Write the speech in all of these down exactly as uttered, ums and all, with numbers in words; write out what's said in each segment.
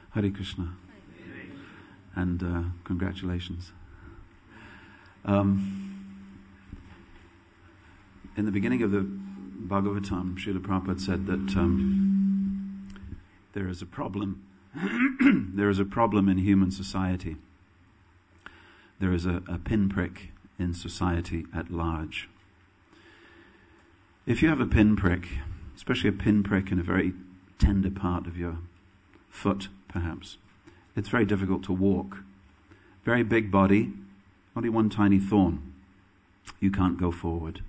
Hare Krishna. And uh, congratulations. Um, in the beginning of the Bhagavatam, Srila Prabhupada said that um, there is a problem. there is a problem in human society. There is a, a pinprick in society at large. If you have a pinprick, especially a pinprick in a very tender part of your foot, perhaps, it's very difficult to walk. Very big body, only one tiny thorn. You can't go forward.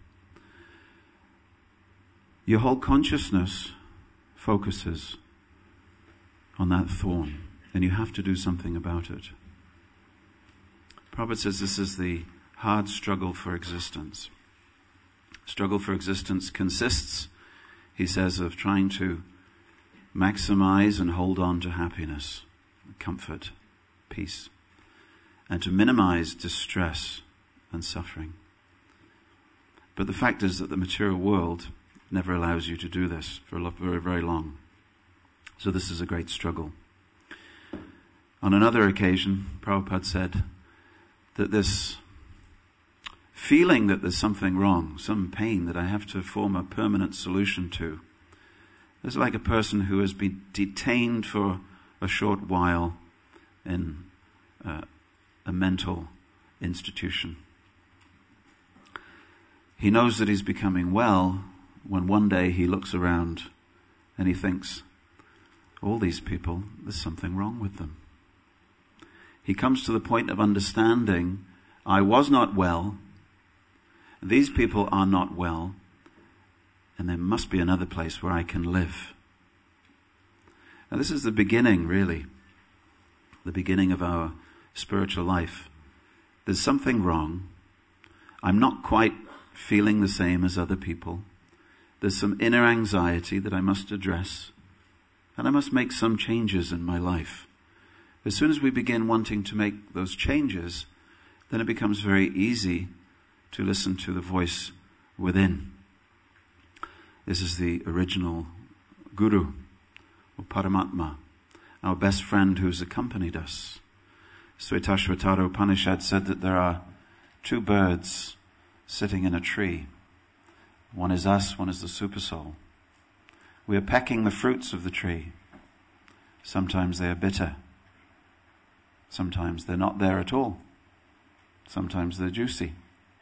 Your whole consciousness focuses on that thorn, and you have to do something about it. Prabhupada says this is the hard struggle for existence. Struggle for existence consists, he says, of trying to maximize and hold on to happiness, comfort, peace, and to minimize distress and suffering. But the fact is that the material world never allows you to do this for a very, very long. So this is a great struggle. On another occasion, Prabhupada said that this feeling that there's something wrong, some pain that I have to form a permanent solution to, is like a person who has been detained for a short while in uh, a mental institution. He knows that he's becoming well when one day he looks around and he thinks, all these people, there's something wrong with them. He comes to the point of understanding, I was not well, these people are not well, and there must be another place where I can live. Now this is the beginning, really, the beginning of our spiritual life. There's something wrong. I'm not quite feeling the same as other people. There's some inner anxiety that I must address, and I must make some changes in my life. As soon as we begin wanting to make those changes, then it becomes very easy to listen to the voice within. This is the original Guru, or Paramatma, our best friend who's accompanied us. Svetashvatara Upanishad said that there are two birds sitting in a tree. One is us, one is the Supersoul. We are pecking the fruits of the tree. Sometimes they are bitter. Sometimes they're not there at all. Sometimes they're juicy.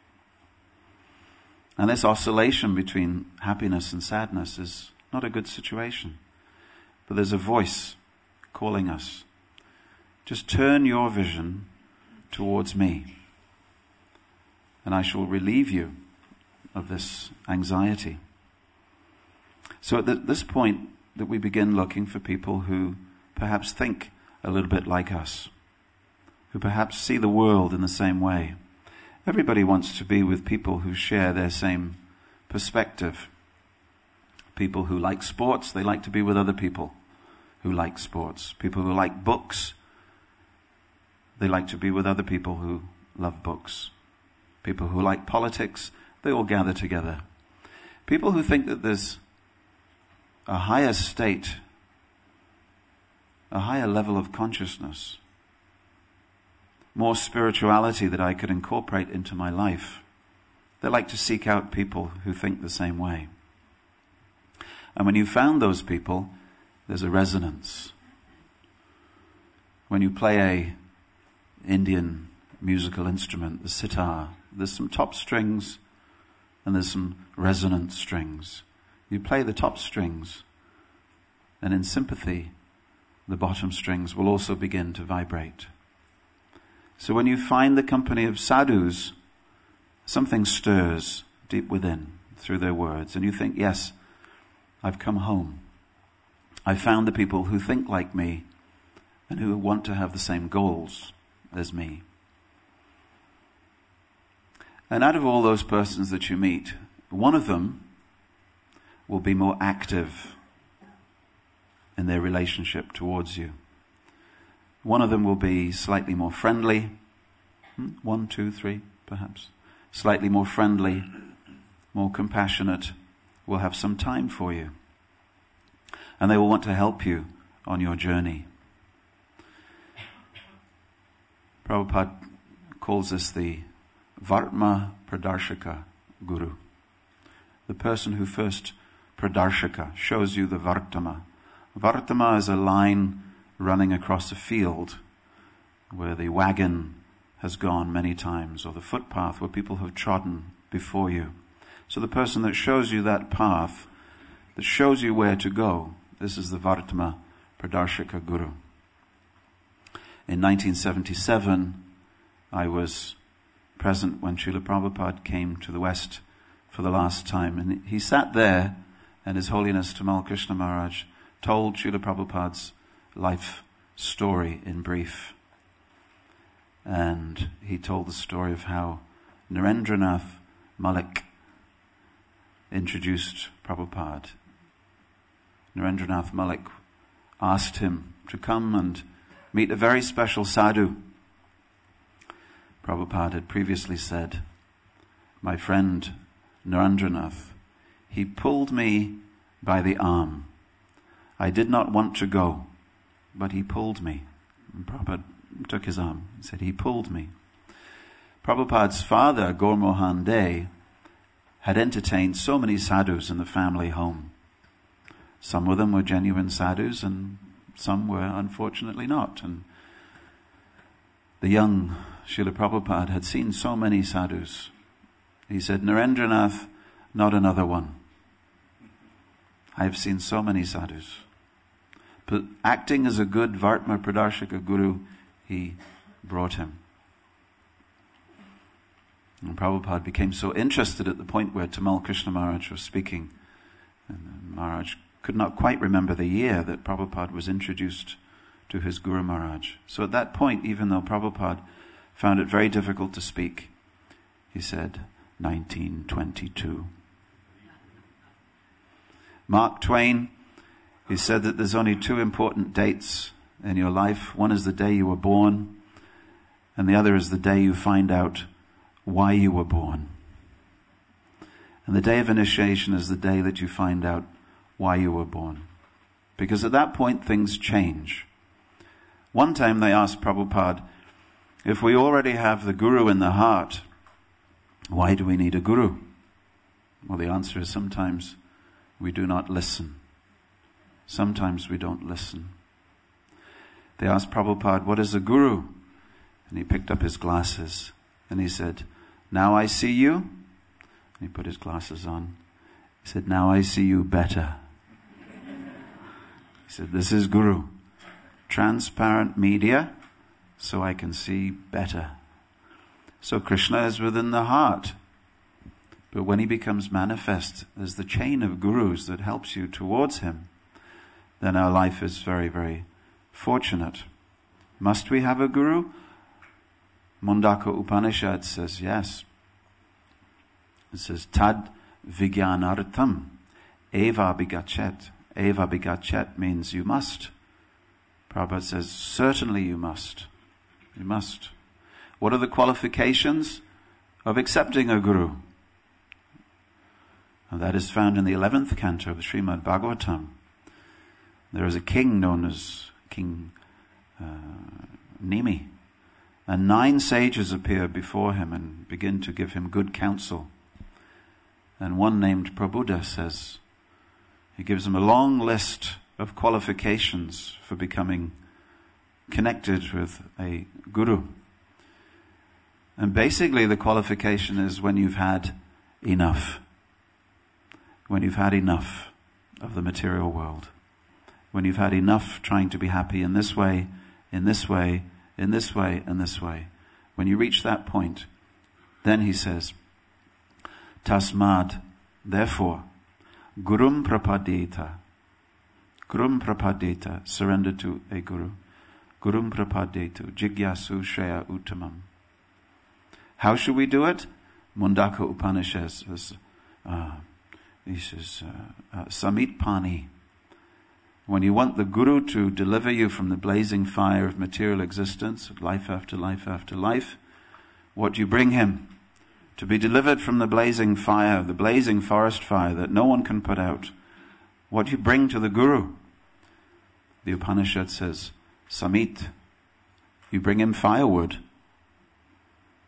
And this oscillation between happiness and sadness is not a good situation. But there's a voice calling us. Just turn your vision towards me, and I shall relieve you of this anxiety. So at th- this point that we begin looking for people who perhaps think a little bit like us, who perhaps see the world in the same way. Everybody wants to be with people who share their same perspective. People who like sports, they like to be with other people who like sports. People who like books, they like to be with other people who love books. People who like politics, they all gather together. People who think that there's a higher state, a higher level of consciousness, more spirituality that I could incorporate into my life. They like to seek out people who think the same way. And when you found those people, there's a resonance. When you play a Indian musical instrument, the sitar, there's some top strings and there's some resonant strings. You play the top strings, and in sympathy, the bottom strings will also begin to vibrate. So when you find the company of sadhus, something stirs deep within through their words, and you think, yes, I've come home. I've found the people who think like me and who want to have the same goals as me. And out of all those persons that you meet, one of them will be more active in their relationship towards you. One of them will be slightly more friendly. One, two, three, perhaps. Slightly more friendly, more compassionate, will have some time for you. And they will want to help you on your journey. Prabhupada calls this the Vartma Pradarshaka Guru. The person who first Pradarshaka shows you the Vartama. Vartama is a line running across a field where the wagon has gone many times, or the footpath where people have trodden before you. So the person that shows you that path, that shows you where to go, this is the Vartama Pradarshaka Guru. In nineteen seventy-seven, I was present when Srila Prabhupada came to the West for the last time. And he sat there, and His Holiness Tamal Krishna Maharaj told Srila Prabhupada's life story in brief. And he told the story of how Narendranath Malik introduced Prabhupada. Narendranath Malik asked him to come and meet a very special sadhu. Prabhupada had previously said, my friend Narendranath, he pulled me by the arm. I did not want to go, but he pulled me. And Prabhupada took his arm and said, he pulled me. Prabhupada's father, Gaur Mohan Dey, had entertained so many sadhus in the family home. Some of them were genuine sadhus and some were unfortunately not. And the young Srila Prabhupada had seen so many sadhus. He said, Narendranath, not another one. I have seen so many sadhus. But acting as a good Vartma Pradarshaka Guru, he brought him. And Prabhupada became so interested at the point where Tamal Krishna Maharaj was speaking. And Maharaj could not quite remember the year that Prabhupada was introduced to his Guru Maharaj. So at that point, even though Prabhupada found it very difficult to speak, he said, nineteen twenty-two. Mark Twain, he said that there's only two important dates in your life. One is the day you were born, and the other is the day you find out why you were born. And the day of initiation is the day that you find out why you were born. Because at that point things change. One time they asked Prabhupada, if we already have the Guru in the heart, why do we need a Guru? Well, the answer is sometimes we do not listen. Sometimes we don't listen. They asked Prabhupada, what is a Guru? And he picked up his glasses and he said, now I see you. And he put his glasses on. He said, now I see you better. He said, this is Guru. Transparent media, so I can see better. So Krishna is within the heart. But when he becomes manifest as the chain of gurus that helps you towards him, then our life is very, very fortunate. Must we have a guru? Mundaka Upanishad says yes. It says, Tad Vigyanartham Eva Bigachet. Eva Bigachet means you must. Prabhupada says, certainly you must. You must. What are the qualifications of accepting a guru? And that is found in the eleventh canto of the Srimad Bhagavatam. There is a king known as King uh, Nimi. And nine sages appear before him and begin to give him good counsel. And one named Prabuddha says, he gives him a long list of qualifications for becoming connected with a guru. And basically the qualification is when you've had enough. When you've had enough of the material world. When you've had enough trying to be happy in this way, in this way, in this way, and this way. When you reach that point, then he says, Tasmad, therefore, Gurum Prapadeta. Gurum Prapadeta, surrender to a guru. Gurum Prapadetu, Jigyasu Shreya Uttamam. How should we do it? Mundaka Upanishad says, uh, he says, uh, uh, Samit Pani. When you want the guru to deliver you from the blazing fire of material existence, life after life after life, what do you bring him? To be delivered from the blazing fire, the blazing forest fire that no one can put out. What do you bring to the guru? The Upanishad says, Samit. You bring him firewood.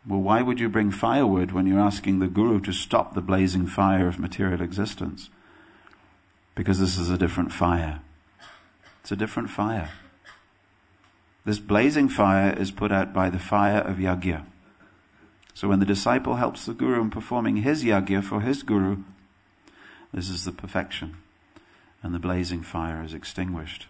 Well, why would you bring firewood when you're asking the Guru to stop the blazing fire of material existence? Because this is a different fire. It's a different fire. This blazing fire is put out by the fire of yajna. So when the disciple helps the Guru in performing his yajna for his Guru, this is the perfection. And the blazing fire is extinguished.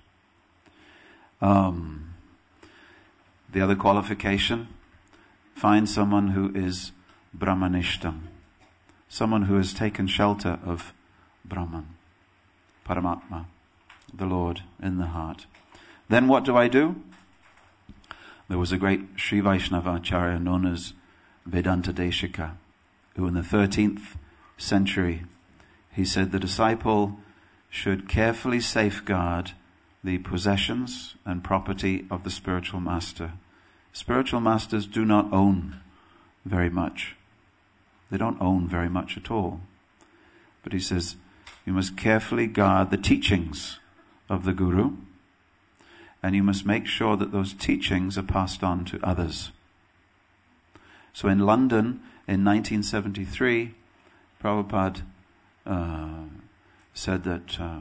Um, the other qualification, find someone who is Brahmanishtam. Someone who has taken shelter of Brahman, Paramatma, the Lord in the heart. Then what do I do? There was a great Sri Vaishnava Acharya known as Vedanta Deshika, who in the thirteenth century, he said the disciple should carefully safeguard the possessions and property of the spiritual master. Spiritual masters do not own very much. They don't own very much at all. But he says, you must carefully guard the teachings of the Guru, and you must make sure that those teachings are passed on to others. So in London, in nineteen seventy-three, Prabhupada uh, said that uh,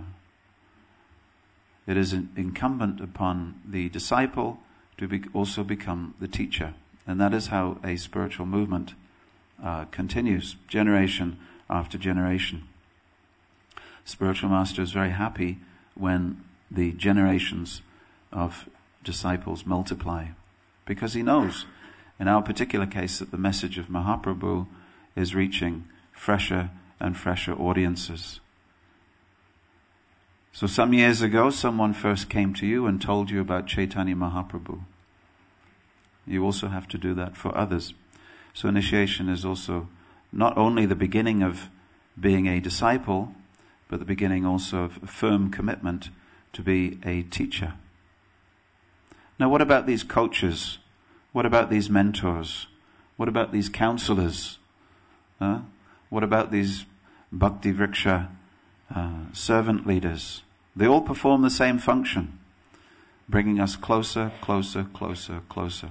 it is incumbent upon the disciple to be also become the teacher. And that is how a spiritual movement uh, continues, generation after generation. Spiritual master is very happy when the generations of disciples multiply, because he knows, in our particular case, that the message of Mahaprabhu is reaching fresher and fresher audiences. So some years ago, someone first came to you and told you about Chaitanya Mahaprabhu. You also have to do that for others. So initiation is also not only the beginning of being a disciple, but the beginning also of a firm commitment to be a teacher. Now what about these coaches? What about these mentors? What about these counselors? Huh? What about these Bhakti Vriksha uh, servant leaders? They all perform the same function, bringing us closer, closer, closer, closer.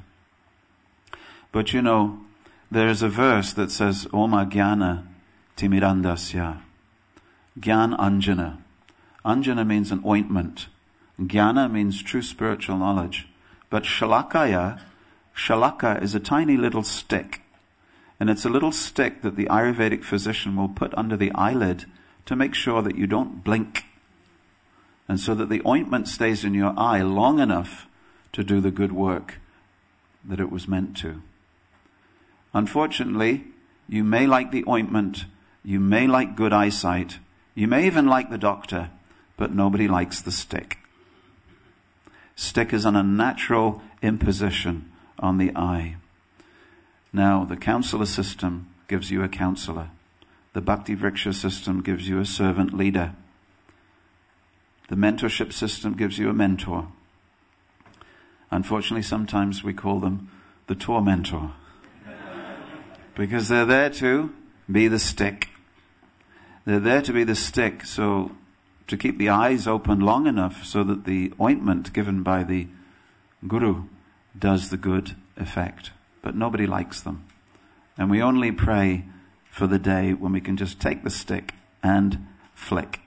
But you know, there is a verse that says, Oma Jnana Timirandasya. Gyan Anjana. Anjana means an ointment. Jnana means true spiritual knowledge. But Shalakaya, Shalaka is a tiny little stick. And it's a little stick that the Ayurvedic physician will put under the eyelid to make sure that you don't blink. And so that the ointment stays in your eye long enough to do the good work that it was meant to. Unfortunately, you may like the ointment, you may like good eyesight, you may even like the doctor, but nobody likes the stick. Stick is an unnatural imposition on the eye. Now, the counselor system gives you a counselor. The Bhakti Vriksha system gives you a servant leader. The mentorship system gives you a mentor. Unfortunately, sometimes we call them the tormentor. Because they're there to be the stick. They're there to be the stick, so to keep the eyes open long enough so that the ointment given by the Guru does the good effect. But nobody likes them. And we only pray for the day when we can just take the stick and flick.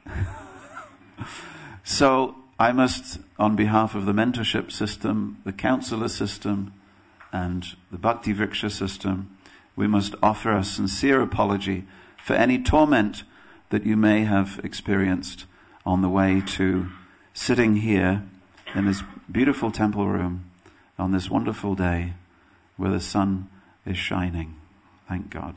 So I must, on behalf of the mentorship system, the counselor system, and the Bhakti Vriksha system, we must offer a sincere apology for any torment that you may have experienced on the way to sitting here in this beautiful temple room on this wonderful day where the sun is shining. Thank God.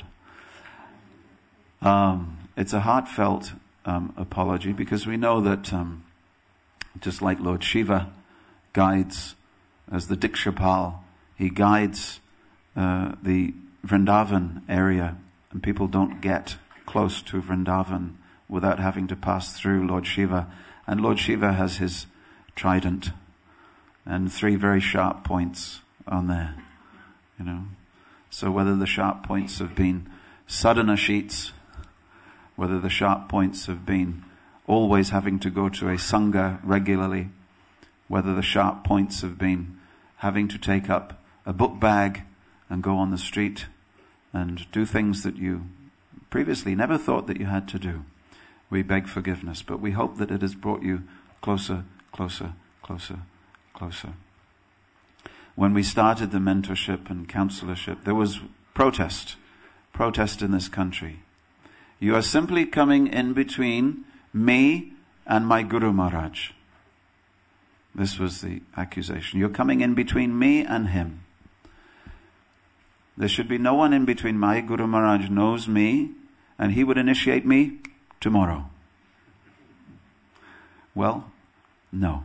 Um, it's a heartfelt um, apology because we know that um, just like Lord Shiva guides as the Dikshapal, he guides uh, the Vrindavan area, and people don't get close to Vrindavan without having to pass through Lord Shiva. And Lord Shiva has his trident and three very sharp points on there, you know. So whether the sharp points have been sadhana sheets, whether the sharp points have been always having to go to a sangha regularly, whether the sharp points have been having to take up a book bag and go on the street and do things that you previously never thought that you had to do. We beg forgiveness, but we hope that it has brought you closer, closer, closer, closer. When we started the mentorship and counselorship, there was protest, protest in this country. You are simply coming in between me and my Guru Maharaj. This was the accusation. You're coming in between me and him. There should be no one in between. My Guru Maharaj knows me, and he would initiate me tomorrow. Well, no.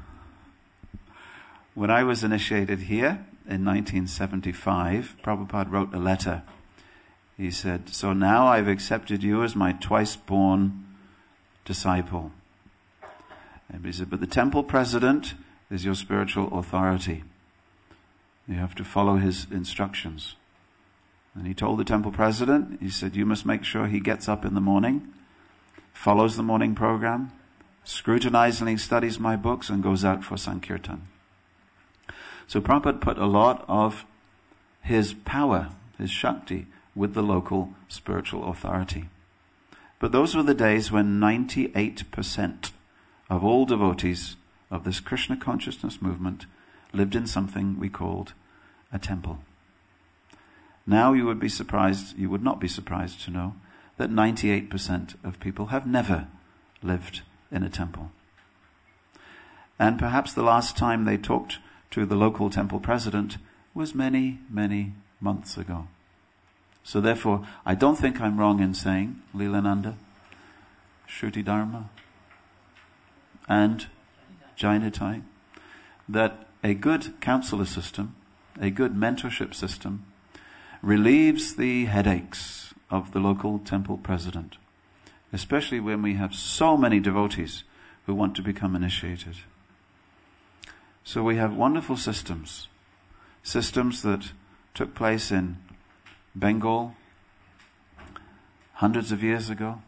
When I was initiated here in nineteen seventy-five, Prabhupada wrote a letter. He said, so now I've accepted you as my twice-born disciple. And he said, but the temple president is your spiritual authority. You have to follow his instructions. And he told the temple president, he said, you must make sure he gets up in the morning, follows the morning program, scrutinizingly studies my books, and goes out for Sankirtan. So Prabhupada put a lot of his power, his Shakti, with the local spiritual authority. But those were the days when ninety-eight percent of all devotees of this Krishna consciousness movement lived in something we called a temple. Now you would be surprised, you would not be surprised to know that ninety-eight percent of people have never lived in a temple. And perhaps the last time they talked to the local temple president was many, many months ago. So therefore, I don't think I'm wrong in saying, Leelananda, Shruti Dharma, and Jainatai, that a good counselor system, a good mentorship system, relieves the headaches of the local temple president, especially when we have so many devotees who want to become initiated. So we have wonderful systems, systems that took place in Bengal hundreds of years ago,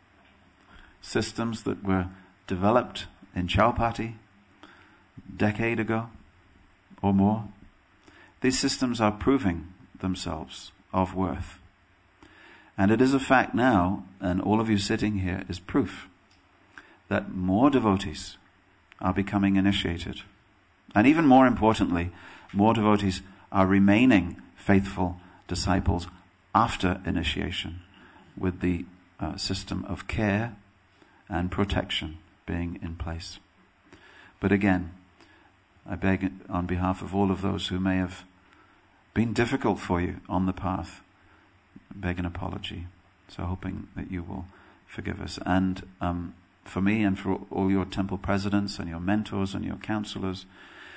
systems that were developed in Chowpatty a decade ago or more. These systems are proving themselves of worth. And it is a fact now, and all of you sitting here is proof, that more devotees are becoming initiated. And even more importantly, more devotees are remaining faithful disciples after initiation, with the uh, system of care and protection being in place. But again, I beg on behalf of all of those who may have been difficult for you on the path, beg an apology. So hoping that you will forgive us. And um, for me and for all your temple presidents and your mentors and your counselors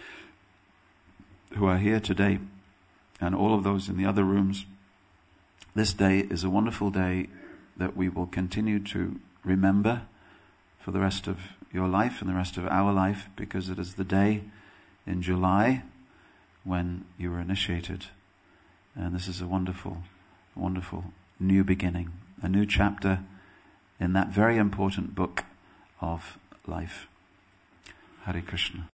who are here today, and all of those in the other rooms, this day is a wonderful day that we will continue to remember for the rest of your life and the rest of our life, because it is the day in July when you were initiated. And this is a wonderful, wonderful new beginning, a new chapter in that very important book of life. Hare Krishna.